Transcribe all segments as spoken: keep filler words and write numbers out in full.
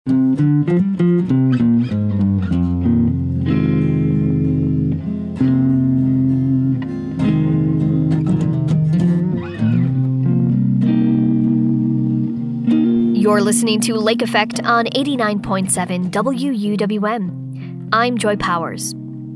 You're listening to Lake Effect on eighty-nine point seven W U W M. I'm Joy Powers.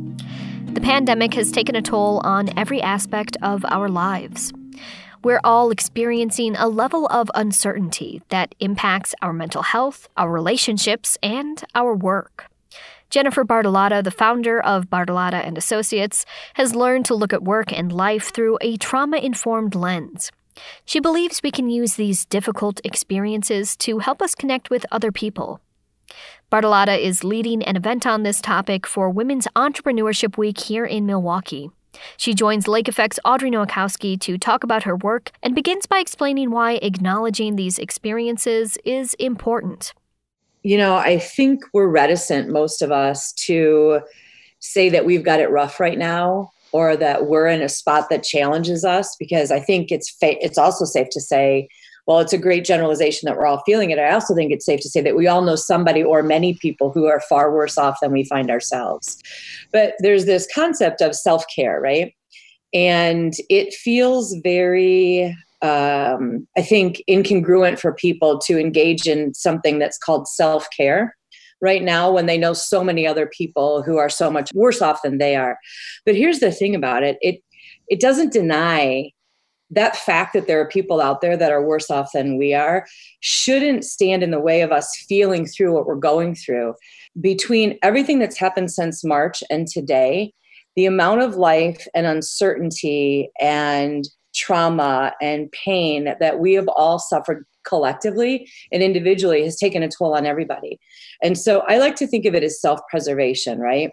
The pandemic has taken a toll on every aspect of our lives. We're all experiencing a level of uncertainty that impacts our mental health, our relationships, and our work. Jennifer Bartolotta, the founder of Bartolotta and Associates, has learned to look at work and life through a trauma-informed lens. She believes we can use these difficult experiences to help us connect with other people. Bartolotta is leading an event on this topic for Women's Entrepreneurship Week here in Milwaukee. She joins Lake Effect's Audrey Nowakowski to talk about her work and begins by explaining why acknowledging these experiences is important. You know, I think we're reticent, most of us, to say that we've got it rough right now, or that we're in a spot that challenges us, because I think it's fa- it's also safe to say, well, it's a great generalization that we're all feeling it. I also think it's safe to say that we all know somebody or many people who are far worse off than we find ourselves. But there's this concept of self-care, right? And it feels very, um, I think, incongruent for people to engage in something that's called self-care right now when they know so many other people who are so much worse off than they are. But here's the thing about it. It it doesn't deny that fact that there are people out there that are worse off than we are shouldn't stand in the way of us feeling through what we're going through. Between everything that's happened since March and today, the amount of life and uncertainty and trauma and pain that we have all suffered collectively and individually has taken a toll on everybody. And so I like to think of it as self-preservation, right?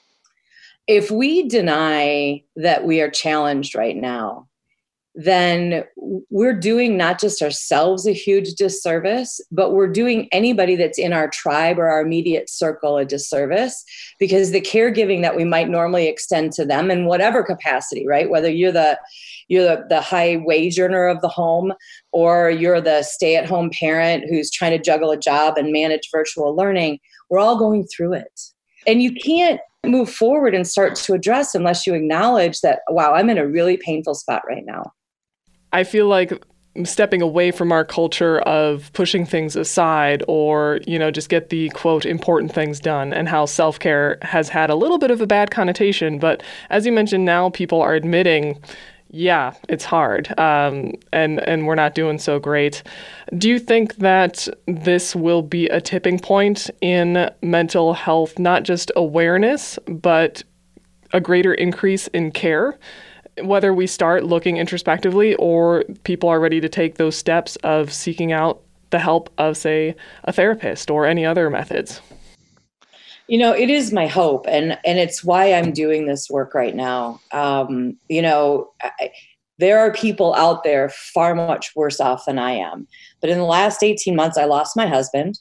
If we deny that we are challenged right now, then we're doing not just ourselves a huge disservice, but we're doing anybody that's in our tribe or our immediate circle a disservice, because the caregiving that we might normally extend to them in whatever capacity, right? Whether you're the you're the, the high wage earner of the home, or you're the stay-at-home parent who's trying to juggle a job and manage virtual learning, we're all going through it. And you can't move forward and start to address unless you acknowledge that, wow, I'm in a really painful spot right now. I feel like stepping away from our culture of pushing things aside, or, you know, just get the, quote, important things done, and how self-care has had a little bit of a bad connotation. But as you mentioned, now people are admitting, yeah, it's hard, um, and, and we're not doing so great. Do you think that this will be a tipping point in mental health, not just awareness, but a greater increase in care? Whether we start looking introspectively, or people are ready to take those steps of seeking out the help of, say, a therapist or any other methods? You know, it is my hope, and, and it's why I'm doing this work right now. Um, you know, I, there are people out there far much worse off than I am. But in the last eighteen months, I lost my husband.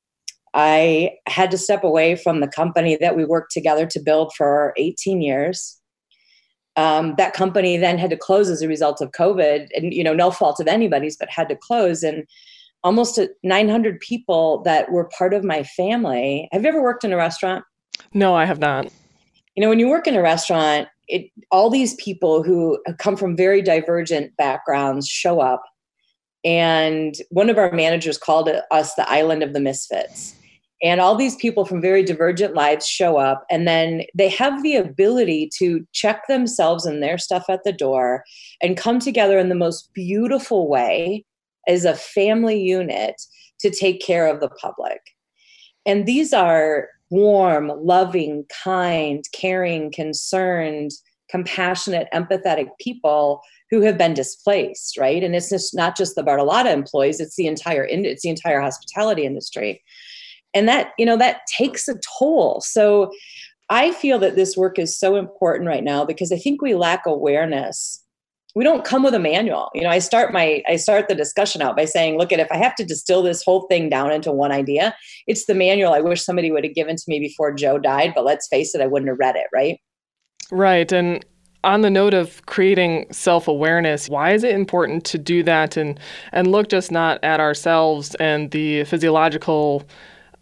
I had to step away from the company that we worked together to build for eighteen years. Um, that company then had to close as a result of COVID, and, you know, no fault of anybody's, but had to close. And almost nine hundred people that were part of my family. Have you ever worked in a restaurant? No, I have not. You know, when you work in a restaurant, it, all these people who come from very divergent backgrounds show up. And one of our managers called us the island of the misfits. And all these people from very divergent lives show up, and then they have the ability to check themselves and their stuff at the door and come together in the most beautiful way as a family unit to take care of the public. And these are warm, loving, kind, caring, concerned, compassionate, empathetic people who have been displaced, right? And it's just not just the Bartolotta employees, it's the entire it's the entire hospitality industry. And that, you know, that takes a toll. So I feel that this work is so important right now because I think we lack awareness. We don't come with a manual. You know, I start my, I start the discussion out by saying, look, at if I have to distill this whole thing down into one idea, it's the manual I wish somebody would have given to me before Joe died. But let's face it, I wouldn't have read it, right? Right. And on the note of creating self-awareness, why is it important to do that and, and look just not at ourselves and the physiological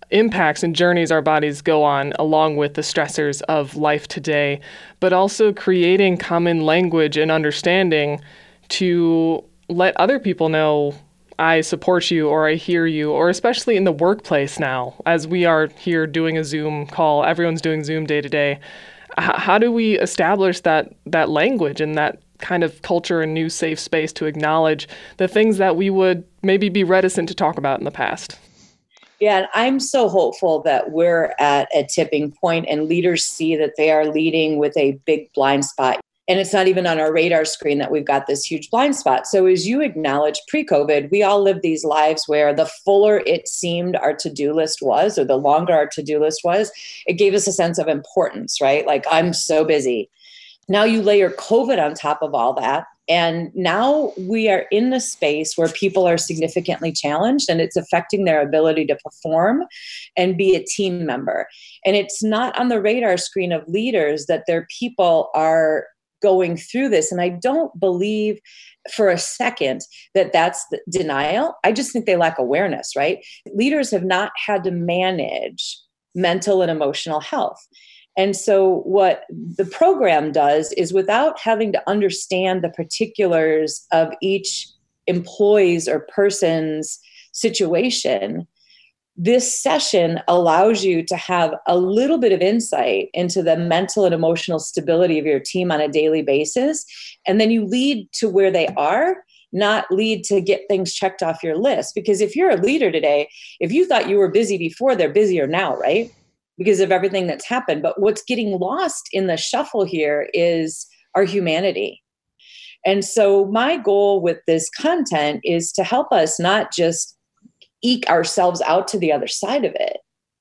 impacts and journeys our bodies go on along with the stressors of life today, but also creating common language and understanding to let other people know I support you or I hear you, or especially in the workplace now, as we are here doing a Zoom call, everyone's doing Zoom day to day. H- how do we establish that that language and that kind of culture and new safe space to acknowledge the things that we would maybe be reticent to talk about in the past? Yeah, and I'm so hopeful that we're at a tipping point and leaders see that they are leading with a big blind spot. And it's not even on our radar screen that we've got this huge blind spot. So as you acknowledge, pre-COVID, we all lived these lives where the fuller it seemed our to-do list was, or the longer our to-do list was, it gave us a sense of importance, right? Like, I'm so busy. Now you layer COVID on top of all that. And now we are in the space where people are significantly challenged, and it's affecting their ability to perform and be a team member. And it's not on the radar screen of leaders that their people are going through this. And I don't believe for a second that that's the denial. I just think they lack awareness, right? Leaders have not had to manage mental and emotional health. And so what the program does is, without having to understand the particulars of each employee's or person's situation, this session allows you to have a little bit of insight into the mental and emotional stability of your team on a daily basis. And then you lead to where they are, not lead to get things checked off your list. Because if you're a leader today, if you thought you were busy before, they're busier now, right? Because of everything that's happened. But what's getting lost in the shuffle here is our humanity. And so my goal with this content is to help us not just eke ourselves out to the other side of it,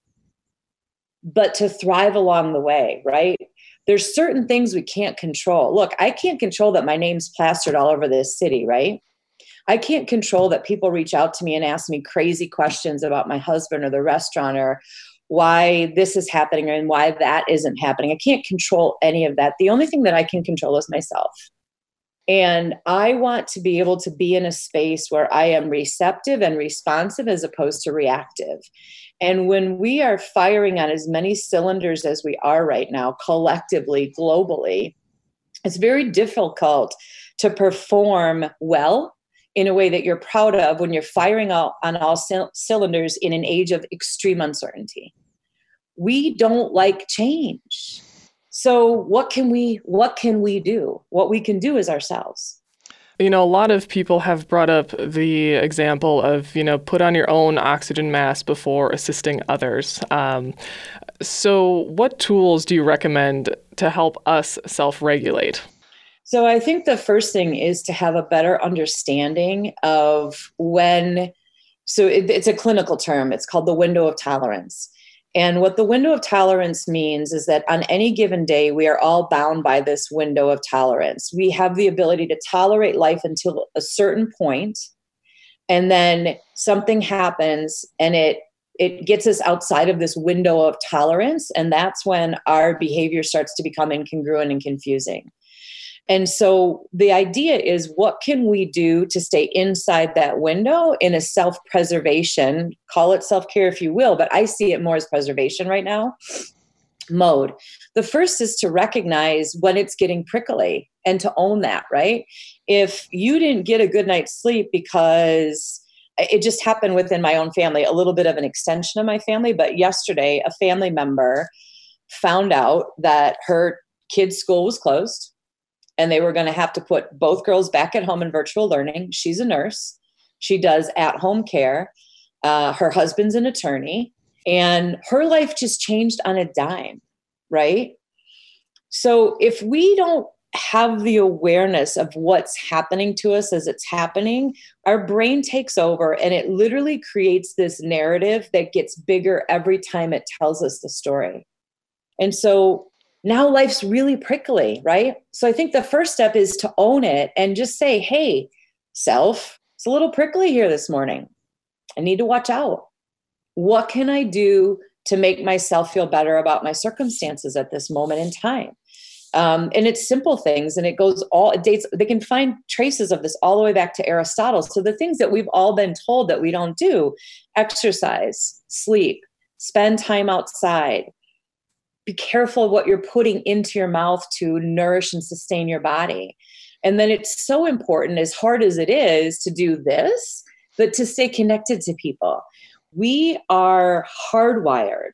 but to thrive along the way, right? There's certain things we can't control. Look, I can't control that my name's plastered all over this city, right? I can't control that people reach out to me and ask me crazy questions about my husband or the restaurant, or why this is happening and why that isn't happening. I can't control any of that. The only thing that I can control is myself. And I want to be able to be in a space where I am receptive and responsive as opposed to reactive. And when we are firing on as many cylinders as we are right now, collectively, globally, it's very difficult to perform well in a way that you're proud of when you're firing all, on all c- cylinders in an age of extreme uncertainty. We don't like change. So what can we what can we do? What we can do is ourselves. You know, a lot of people have brought up the example of, you know, put on your own oxygen mask before assisting others. Um, so what tools do you recommend to help us self-regulate? So I think the first thing is to have a better understanding of when, so it, it's a clinical term, it's called the window of tolerance. And what the window of tolerance means is that on any given day, we are all bound by this window of tolerance. We have the ability to tolerate life until a certain point, and then something happens and it it gets us outside of this window of tolerance. And that's when our behavior starts to become incongruent and confusing. And so the idea is, what can we do to stay inside that window in a self-preservation, call it self-care if you will, but I see it more as preservation right now, mode. The first is to recognize when it's getting prickly and to own that, right? If you didn't get a good night's sleep because it just happened within my own family, a little bit of an extension of my family, but yesterday a family member found out that her kid's school was closed, and they were going to have to put both girls back at home in virtual learning. She's a nurse. She does at-home care. Uh, her husband's an attorney. And her life just changed on a dime, right? So if we don't have the awareness of what's happening to us as it's happening, our brain takes over and it literally creates this narrative that gets bigger every time it tells us the story. And so now life's really prickly, right? So I think the first step is to own it and just say, hey, self, it's a little prickly here this morning. I need to watch out. What can I do to make myself feel better about my circumstances at this moment in time? Um, and it's simple things, and it goes all, it dates, they can find traces of this all the way back to Aristotle. So the things that we've all been told that we don't do: exercise, sleep, spend time outside. Be careful what you're putting into your mouth to nourish and sustain your body. And then it's so important, as hard as it is to do this, but to stay connected to people. We are hardwired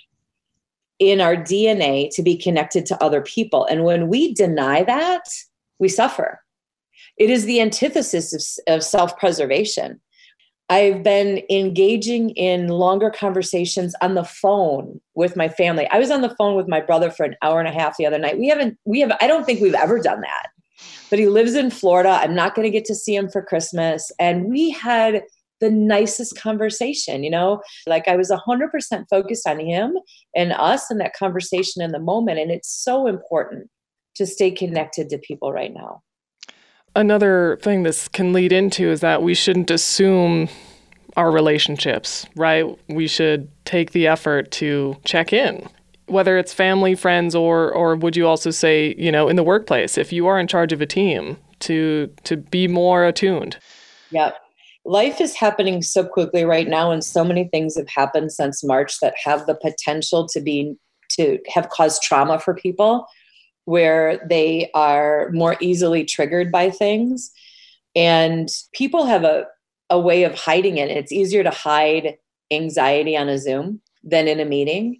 in our D N A to be connected to other people. And when we deny that, we suffer. It is the antithesis of, of self-preservation. I've been engaging in longer conversations on the phone with my family. I was on the phone with my brother for an hour and a half the other night. We haven't, we have, I don't think we've ever done that, but he lives in Florida. I'm not going to get to see him for Christmas. And we had the nicest conversation, you know, like I was a hundred percent focused on him and us and that conversation in the moment. And it's so important to stay connected to people right now. Another thing this can lead into is that we shouldn't assume our relationships, right? We should take the effort to check in, whether it's family, friends, or or would you also say, you know, in the workplace, if you are in charge of a team, to to be more attuned. Yeah. Life is happening so quickly right now, and so many things have happened since March that have the potential to be to have caused trauma for people, where they are more easily triggered by things. And people have a, a way of hiding it. It's easier to hide anxiety on a Zoom than in a meeting.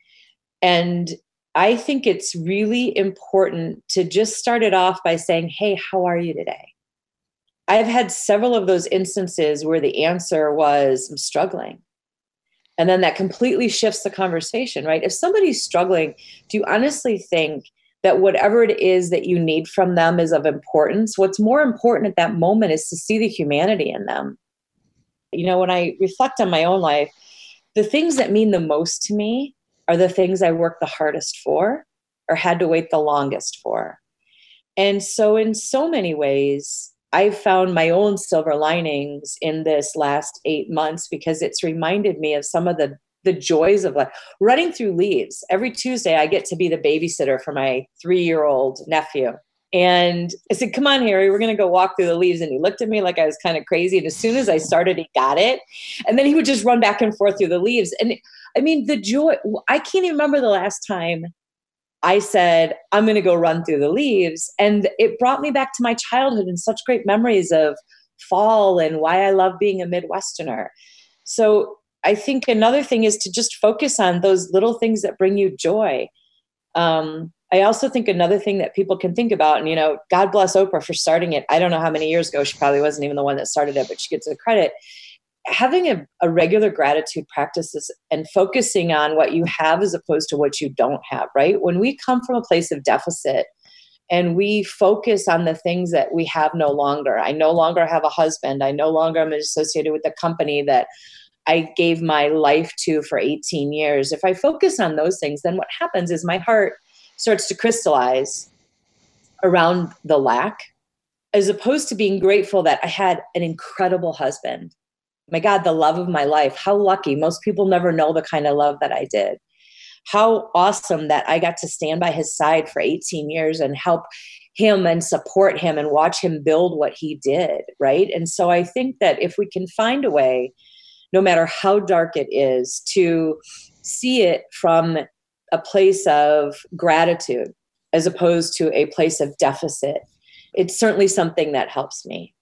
And I think it's really important to just start it off by saying, hey, how are you today? I've had several of those instances where the answer was, I'm struggling. And then that completely shifts the conversation, right? If somebody's struggling, do you honestly think that whatever it is that you need from them is of importance? What's more important at that moment is to see the humanity in them. You know, when I reflect on my own life, the things that mean the most to me are the things I worked the hardest for or had to wait the longest for. And so in so many ways, I've found my own silver linings in this last eight months because it's reminded me of some of the, the joys of life. Running through leaves. Every Tuesday, I get to be the babysitter for my three-year-old nephew. And I said, come on, Harry, we're going to go walk through the leaves. And he looked at me like I was kind of crazy. And as soon as I started, he got it. And then he would just run back and forth through the leaves. And I mean, the joy, I can't even remember the last time I said, I'm going to go run through the leaves. And it brought me back to my childhood and such great memories of fall and why I love being a Midwesterner. So I think another thing is to just focus on those little things that bring you joy. Um, I also think another thing that people can think about, and, you know, God bless Oprah for starting it. I don't know how many years ago. She probably wasn't even the one that started it, but she gets the credit. Having a, a regular gratitude practices and focusing on what you have as opposed to what you don't have, right? When we come from a place of deficit and we focus on the things that we have no longer, I no longer have a husband. I no longer am associated with the company that I gave my life to for eighteen years. If I focus on those things, then what happens is my heart starts to crystallize around the lack, as opposed to being grateful that I had an incredible husband. My God, the love of my life. How lucky. Most people never know the kind of love that I did. How awesome that I got to stand by his side for eighteen years and help him and support him and watch him build what he did, right? And so I think that if we can find a way, no matter how dark it is, to see it from a place of gratitude as opposed to a place of deficit, it's certainly something that helps me.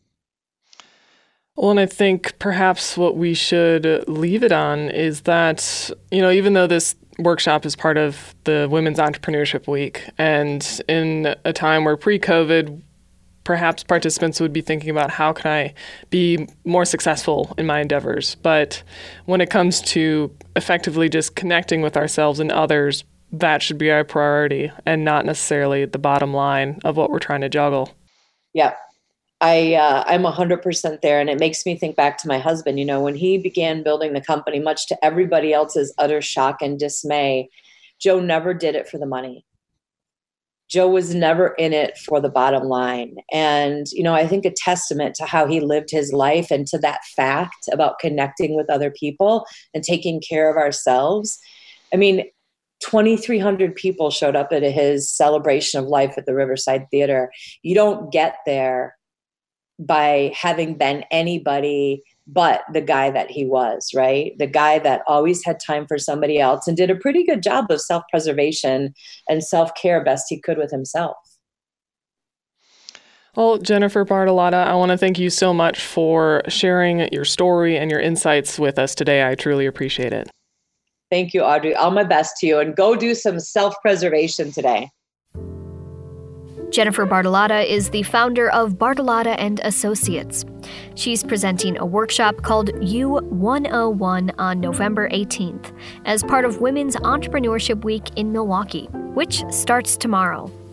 Well, and I think perhaps what we should leave it on is that, you know, even though this workshop is part of the Women's Entrepreneurship Week, and in a time where pre-COVID, perhaps participants would be thinking about how can I be more successful in my endeavors. But when it comes to effectively just connecting with ourselves and others, that should be our priority and not necessarily the bottom line of what we're trying to juggle. Yeah. I, uh, I'm one hundred percent there. And it makes me think back to my husband. You know, when he began building the company, much to everybody else's utter shock and dismay, Joe never did it for the money. Joe was never in it for the bottom line. And, you know, I think a testament to how he lived his life and to that fact about connecting with other people and taking care of ourselves. I mean, twenty-three hundred people showed up at his celebration of life at the Riverside Theater. You don't get there by having been anybody but the guy that he was, right? The guy that always had time for somebody else and did a pretty good job of self-preservation and self-care best he could with himself. Well, Jennifer Bartolotta, I want to thank you so much for sharing your story and your insights with us today. I truly appreciate it. Thank you, Audrey. All my best to you, and go do some self-preservation today. Jennifer Bartolotta is the founder of Bartolotta and Associates. She's presenting a workshop called U one oh one on November eighteenth as part of Women's Entrepreneurship Week in Milwaukee, which starts tomorrow.